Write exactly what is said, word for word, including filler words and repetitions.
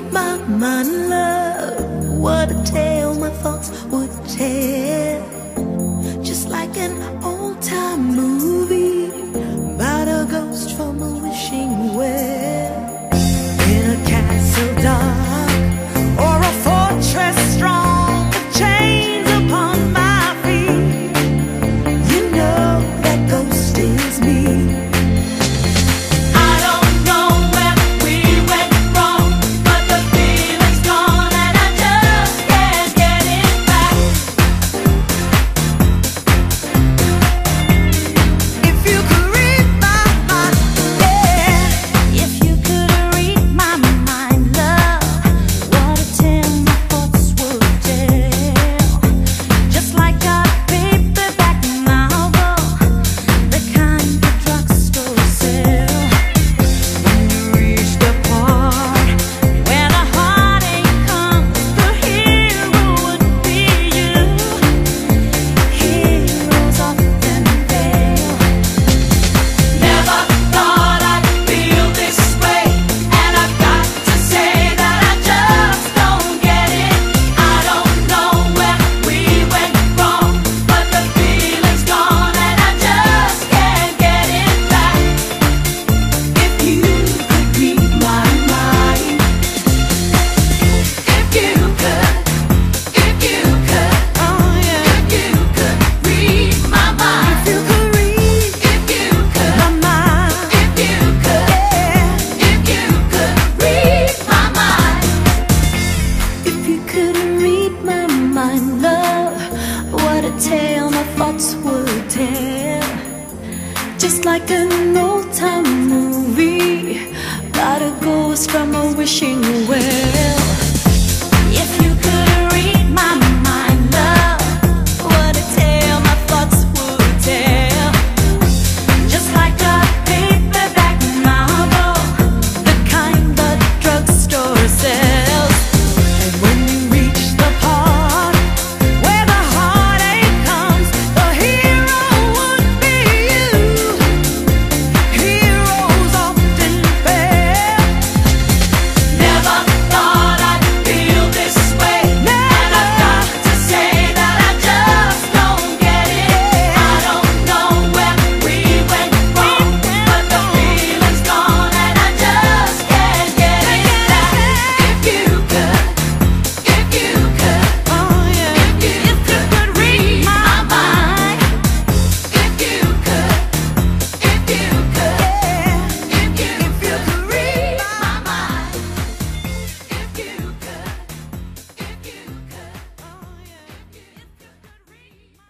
read my mind, love, what a tale my thoughts would tell. Just like an old-time movie about a ghost from a wishing well. In a castle dark or a fortress strong, with chains upon my feet, you know that ghost is me. Tale my thoughts would tell, just like an old-time movie about a ghost from a wishing well.